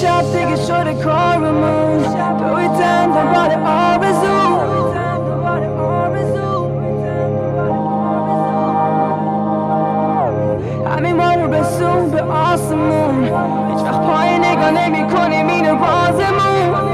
شب دیگه شده کارمون، دویدن دنبال آرزو. همین ما رو رسون به آسمون، هیچ وقت پای نگاه نمی کنیم این رازمون.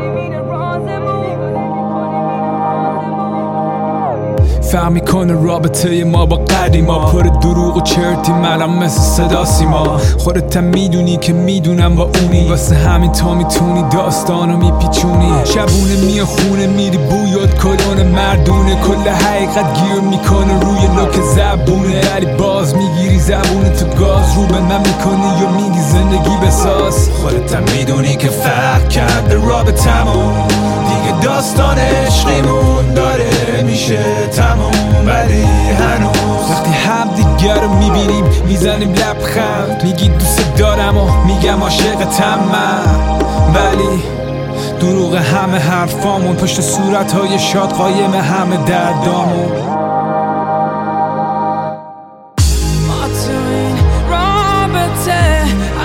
فهم میکنه رابطه ما با قدیما، پر دروغ و چرتی منم مثل صدا سیما. خودت هم میدونی که میدونم با اونی، واسه همین تا میتونی داستانو میپیچونی. شبونه میه خونه میری بویات کلون مردونه، کل حقیقت گیر میکنه روی لوک زبونه. ولی باز میگیری زبونه تو گاز، رو به من میکنی یا میگی زندگی بساز. خودت هم میدونی که فرق کرده رابطمون، دیگه داستان عشقیمون داره میشه تموم. ولی هنوز وقتی هم دیگر رو میبینیم میزنیم لبخند، میگی دوست دارم و میگم عاشقتم من. ولی دروغ همه حرفامون، پشت صورتهای شاد قایم همه دردامون. ما تو این رابطه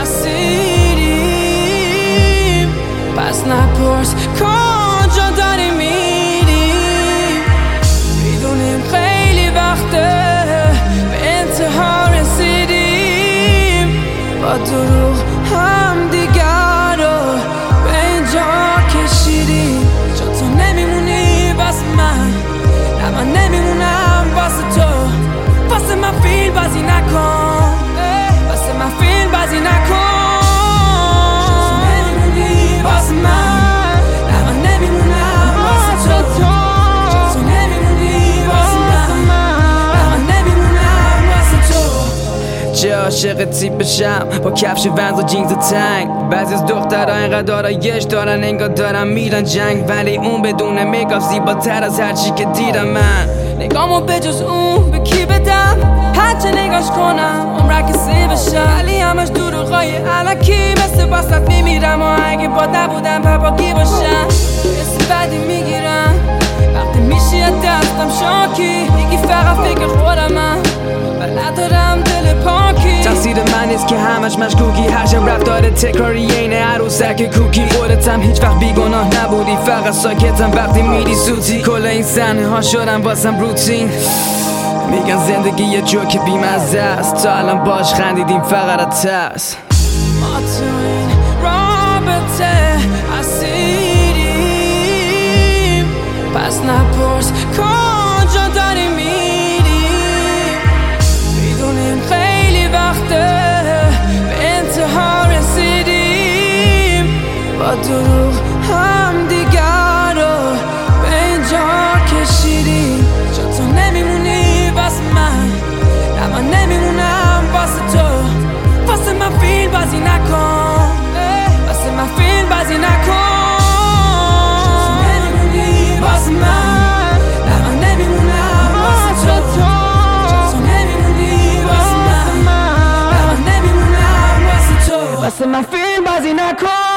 اسیریم، پس نپرس کجا داریم میریم. میدونیم خیلی وقته به انتها رسیدیم، با دروغ هم دیگر رو به اینجا کشیدیم. چون تو نمیمونی واسه من، نه من نمیمونم واسه تو. واسه من فیل بازی نکن، واسه من فیل بازی نکن. چون تو نمیمونی واسه من، نه من نمیمونم واسه تو. چون تو نمیمونی واسه من، نه من نمیمونم واسه تو. چه عاشق تیپشم با کفش ونز و جینز تنگ. بعضی از دخترها اینقدر آرایش دارن انگار دارن میرن جنگ، ولی اون بدون میکاپ زیباتر از هرچی که دیدم من. نگامو به جز اون به کی بدم؟ هرچه نگاش کنم عمره کسی بشم، ولی همش دروغای علکی. مثل باسط میمیرم و اگه با نبودم پاپاگی باشم. حس بدی میگیرم وقتی میشی از دستم شاکی، میگی فقط فکر خودمم و ندارم دل پاکی. تقصیر من نیست که همش مشکوکی، هر شب رفتار تکراری عین عروسک کوکی. خودتم هیچ وقت بیگناه نبودی، فقط ساکتم وقتی میری سوتی. کل این صحنه ها شدن واسم روتین، میگن زندگی یه جوک بیمزه است، تا الان باش خندیدیم فقط از ترس. ما تو این رابطه اسیریم، پس نپرس کجا داریم میریم. میدونیم خیلی وقته به انتها رسیدیم، با دروغ هم دیگر رو به اینجا کشیدیم. چون تو نمیمونی واسه من، نه من نمیمونم واسه تو. واسه من فیل بازی نکن، واسه من فیل بازی نکن. چون تو نمیمونی واسه من، نه من نمیمونم واسه تو. چون تو نمیمونی واسه من، نه من نمیمونم واسه تو. واسه من فیل بازی نکن.